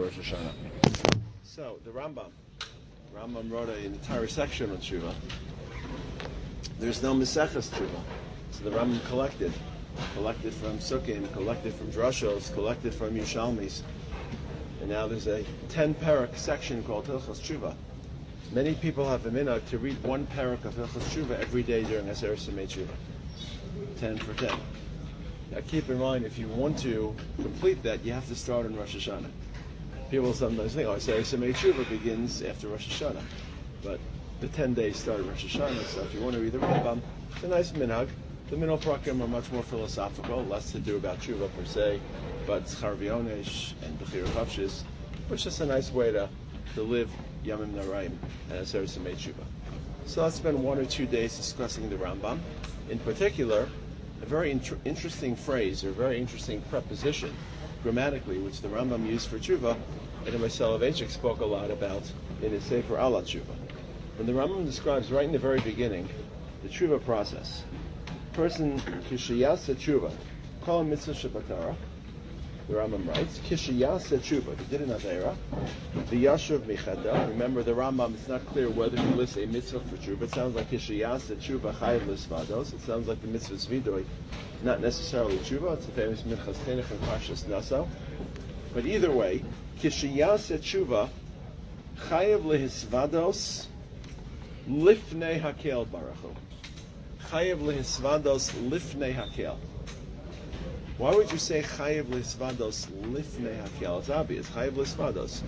Rosh Hashanah. So the Rambam wrote an entire section on Tshuva. There's no Maseches Tshuva, so the Rambam collected from Sukkim, collected from Drushos, collected from Yushalmis, and now there's a 10-parak section called Hilchos Tshuva. Many people have a minhag to read one parak of Hilchos Tshuva every day during Aseret Simei Tshuva. 10 for 10. Now keep in mind, if you want to complete that, you have to start on Rosh Hashanah. People sometimes think, Aseret Simei Tshuva begins after Rosh Hashanah, but the 10 days start at Rosh Hashanah, so if you want to read the Rambam, it's a nice minhag. The Minhag Prakim are much more philosophical, less to do about Tshuva per se, but Tzchar V'Onesh and Bechira Chavshis, which is a nice way to live Yamim Naraim and Aseret Simei Tshuva. So let's spend 1 or 2 days discussing the Rambam. In particular, a very interesting phrase, or a very interesting preposition, grammatically, which the Rambam used for Tshuva, and Rabbi Soloveitchik spoke a lot about in his Sefer Ala Tshuva. When the Rambam describes right in the very beginning the Tshuva process, person kishiyasa Tshuva, kol mitzvah shebatara, the Rambam writes, kishiyasa Tshuva, he did an Aveira, v'yashuv michada. Remember, the Rambam, it's not clear whether he lists a mitzvah for Tshuva. It sounds like kishiyasa Tshuva chayav l'svados. It sounds like the mitzvah zvidoi, not necessarily Tshuva. It's a famous minchas tenech and parshas Naso. But either way, kishiyasa Tshuva chayav lehisvados lifnei hakel barachu. Chayav lehisvados lifnei hakel. Why would you say chayav lehisvados lifnei hakel? It's obvious. Chayav lehisvados.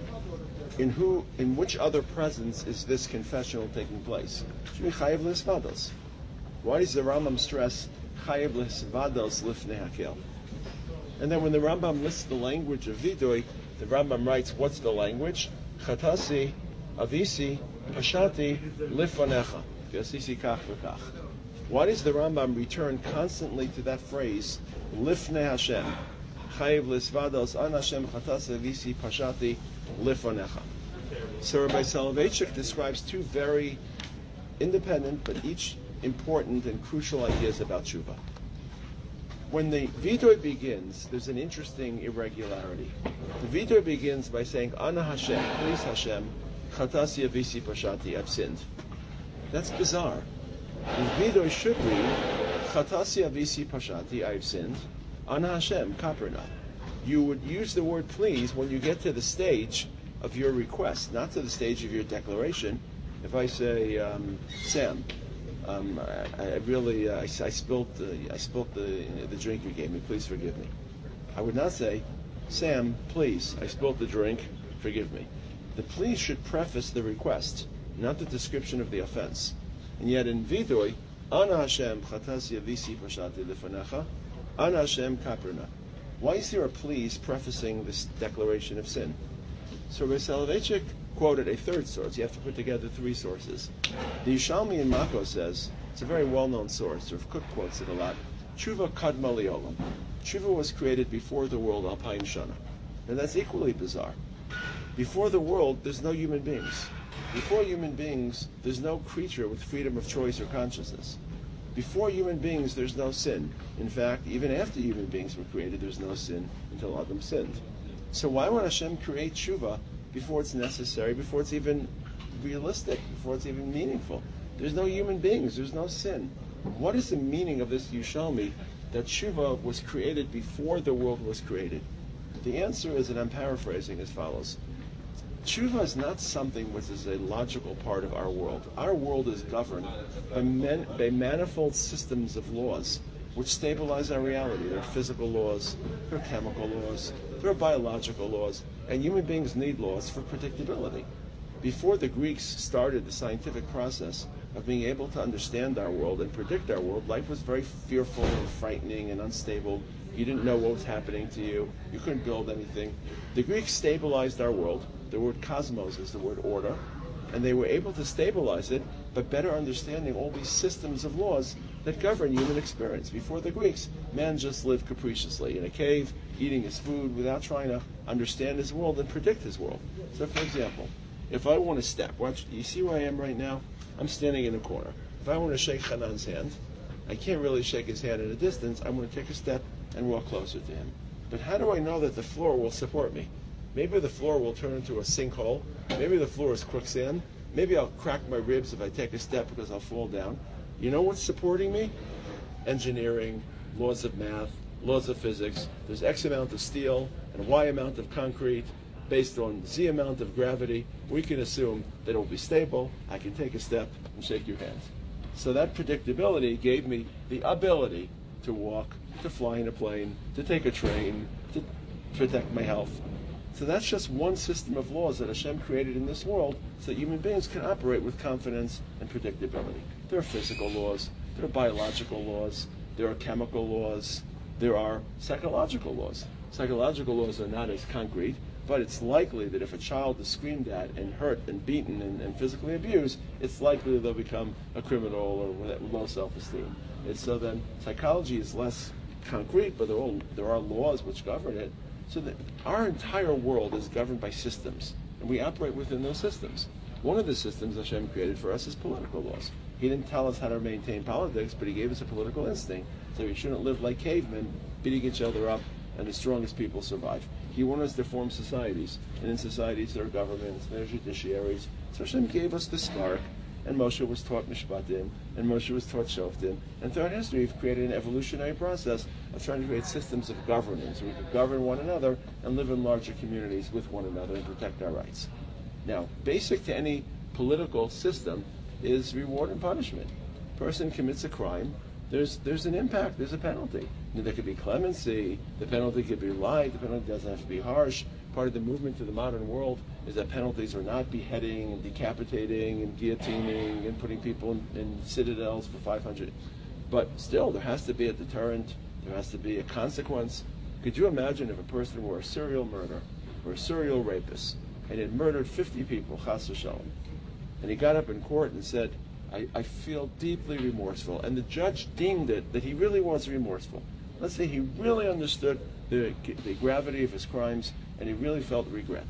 In which other presence is this confessional taking place? It should be chayav lehisvados. Why does the Rambam stress chayav lehisvados lifnei hakel? And then when the Rambam lists the language of vidui, the Rambam writes, what's the language? Chatasi, avisi, pashati, lifonecha. Gasisi kach v'kach. Why does the Rambam return constantly to that phrase, lifnei Hashem? Chayiv lisvados an Hashem chatasi, avisi, pashati, lifonecha. So Rabbi Soloveitchik describes two very independent but each important and crucial ideas about tshuva. When the vidui begins, there's an interesting irregularity. The vidui begins by saying, Ana Hashem, please Hashem, chatasi avisi pashati, I've sinned. That's bizarre. The vidui should read, chatasi avisi pashati, I've sinned, Ana Hashem, kaperna. You would use the word please when you get to the stage of your request, not to the stage of your declaration. If I say, Sam, I spilled the drink you gave me. Please forgive me. I would not say, Sam, please, I spilled the drink. Forgive me. The please should preface the request, not the description of the offense. And yet in vidui, Ana Hashem chatasi avisi pashati lefanecha, Ana Hashem kaperna. Why is there a please prefacing this declaration of sin? So Rabbi Soloveitchik quoted a third source. You have to put together three sources. The Yushalmi in Mako says, it's a very well-known source, Rav Kook quotes it a lot, Tshuva kadma liolam. Tshuva was created before the world, Alpayim Shana. And that's equally bizarre. Before the world, there's no human beings. Before human beings, there's no creature with freedom of choice or consciousness. Before human beings, there's no sin. In fact, even after human beings were created, there's no sin until Adam sinned. So why would Hashem create tshuva before it's necessary, before it's even realistic, before it's even meaningful? There's no human beings, there's no sin. What is the meaning of this Yushalmi that tshuva was created before the world was created? The answer is, and I'm paraphrasing as follows. Tshuva is not something which is a logical part of our world. Our world is governed by manifold systems of laws which stabilize our reality. There are physical laws, there are chemical laws, there are biological laws, and human beings need laws for predictability. Before the Greeks started the scientific process of being able to understand our world and predict our world, life was very fearful and frightening and unstable. You didn't know what was happening to you. You couldn't build anything. The Greeks stabilized our world. The word cosmos is the word order. And they were able to stabilize it by better understanding all these systems of laws that govern human experience. Before the Greeks, man just lived capriciously in a cave, eating his food without trying to understand his world and predict his world. So for example, if I want to step, watch, you see where I am right now? I'm standing in a corner. If I want to shake Hanan's hand, I can't really shake his hand at a distance. I'm going to take a step and walk closer to him. But how do I know that the floor will support me? Maybe the floor will turn into a sinkhole. Maybe the floor is quicksand. Maybe I'll crack my ribs if I take a step because I'll fall down. You know what's supporting me? Engineering, laws of math, laws of physics. There's X amount of steel and Y amount of concrete based on Z amount of gravity. We can assume that it will be stable. I can take a step and shake your hand. So that predictability gave me the ability to walk, to fly in a plane, to take a train, to protect my health. So that's just one system of laws that Hashem created in this world so that human beings can operate with confidence and predictability. There are physical laws, there are biological laws, there are chemical laws, there are psychological laws. Psychological laws are not as concrete, but it's likely that if a child is screamed at and hurt and beaten and physically abused, it's likely that they'll become a criminal or with low self-esteem. And so then psychology is less concrete, but there are laws which govern it. So that our entire world is governed by systems, and we operate within those systems. One of the systems Hashem created for us is political laws. He didn't tell us how to maintain politics, but he gave us a political instinct, so we shouldn't live like cavemen, beating each other up, and the strongest people survive. He wanted us to form societies, and in societies there are governments, there are judiciaries. So Hashem gave us the spark, and Moshe was taught Mishpatim, and Moshe was taught Shoftim, and throughout history we've created an evolutionary process of trying to create systems of governance where we could govern one another and live in larger communities with one another and protect our rights. Now, basic to any political system is reward and punishment. A person commits a crime, there's an impact, there's a penalty. There could be clemency, the penalty could be light, the penalty doesn't have to be harsh. Part of the movement to the modern world is that penalties are not beheading and decapitating and guillotining and putting people in citadels for 500. But still, there has to be a deterrent, there has to be a consequence. Could you imagine if a person were a serial murderer or a serial rapist and had murdered 50 people, chas v'shalom, and he got up in court and said, I feel deeply remorseful, and the judge deemed it that he really was remorseful. Let's say he really understood the gravity of his crimes and he really felt regret.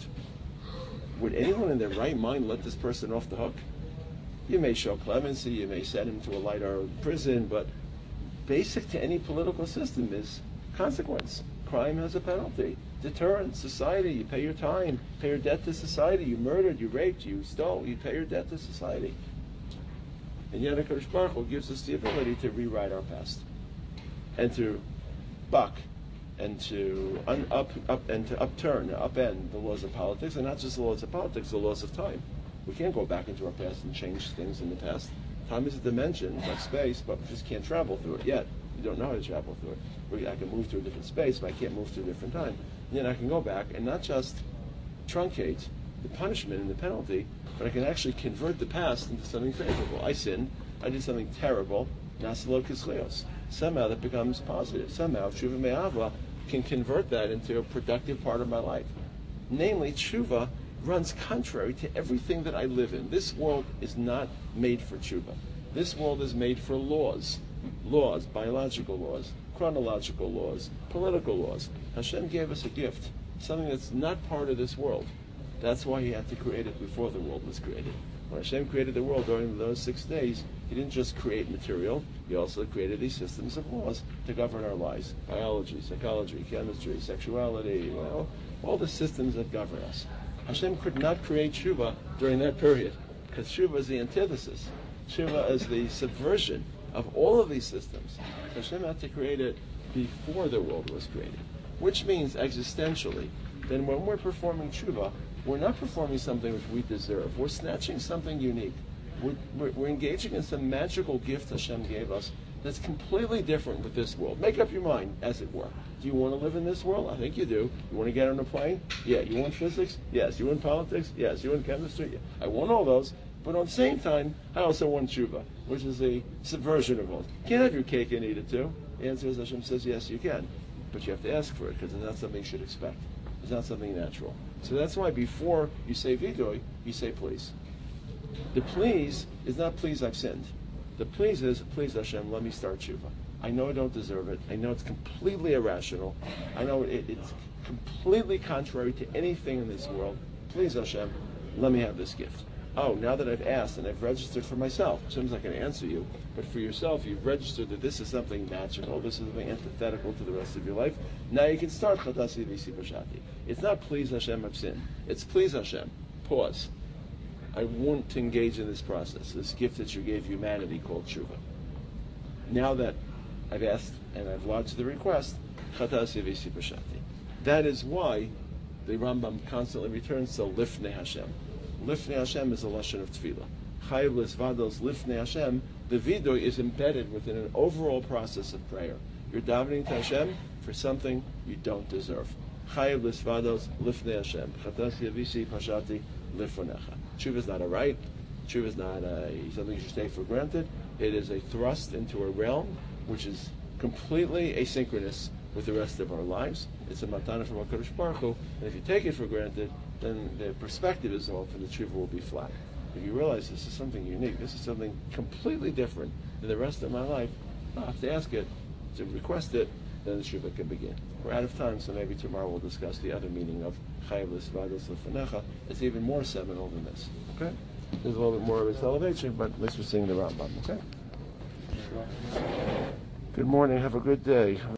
Would anyone in their right mind let this person off the hook? You may show clemency, you may send him to a lighter prison, but basic to any political system is consequence. Crime has a penalty. Deterrent, society, you pay your time, pay your debt to society. You murdered, you raped, you stole, you pay your debt to society. And yet HaKadosh Baruch Hu gives us the ability to rewrite our past and to buck and to upturn, upend the laws of politics, and not just the laws of politics, the laws of time. We can't go back into our past and change things in the past. Time is a dimension, like space, but we just can't travel through it yet. We don't know how to travel through it. I can move to a different space, but I can't move to a different time. And then I can go back and not just truncate the punishment and the penalty, but I can actually convert the past into something favorable. I sinned, I did something terrible, nasalo kisleos. Somehow that becomes positive. Somehow tshuva me'ava can convert that into a productive part of my life. Namely, tshuva runs contrary to everything that I live in. This world is not made for tshuva. This world is made for laws. Laws, biological laws, chronological laws, political laws. Hashem gave us a gift, something that's not part of this world. That's why he had to create it before the world was created. When Hashem created the world during those 6 days, he didn't just create material, he also created these systems of laws to govern our lives. Biology, psychology, chemistry, sexuality, all the systems that govern us. Hashem could not create tshuva during that period, because tshuva is the antithesis. Tshuva is the subversion of all of these systems. Hashem had to create it before the world was created, which means existentially, then when we're performing tshuva, we're not performing something which we deserve. We're snatching something unique. We're engaging in some magical gift Hashem gave us that's completely different with this world. Make up your mind, as it were. Do you want to live in this world? I think you do. You want to get on a plane? Yeah. You want physics? Yes. You want politics? Yes. You want chemistry? Yeah. I want all those. But at the same time, I also want tshuva, which is a subversion of all. You can't have your cake and eat it too. The answer is Hashem says, yes, you can. But you have to ask for it, because it's not something you should expect. It's not something natural. So that's why before you say vidoy, you say please. The please is not please I've sinned. The please is, please Hashem, let me start tshuva. I know I don't deserve it. I know it's completely irrational. I know it's completely contrary to anything in this world. Please Hashem, let me have this gift. oh, now that I've asked and I've registered for myself, Hashem's not going to answer you, but for yourself, you've registered that this is something magical, this is something antithetical to the rest of your life. Now you can start Chatasi Visi Bashati. It's not please Hashem, I've sinned. It's please Hashem. Pause. I want to engage in this process, this gift that you gave humanity called tshuva. Now that I've asked and I've lodged the request, Chatasi Visi Bashati. That is why the Rambam constantly returns to Lifnei Hashem. Lifnei Hashem is a lashon of tefillah. Chayav l'svados Lifnei Hashem. The vidoy is embedded within an overall process of prayer. You're davening to Hashem for something you don't deserve. Chayav l'svados Lifnei Hashem. Chatasi Visi Bashati Lifonecha. Tshuva is not a right. Tshuva is not something you should take for granted. It is a thrust into a realm which is completely asynchronous with the rest of our lives. It's a matana from HaKadosh Baruch Hu, and if you take it for granted, then the perspective is off and the tshuva will be flat. If you realize this is something unique, this is something completely different than the rest of my life, I have to ask it, to request it, then the tshuva can begin. We're out of time, so maybe tomorrow we'll discuss the other meaning of Chayav l'svados Lifonecha. It's even more seminal than this. Okay? There's a little bit more of its elevation, but at least we're seeing the Rambam. Okay? Good morning. Have a good day.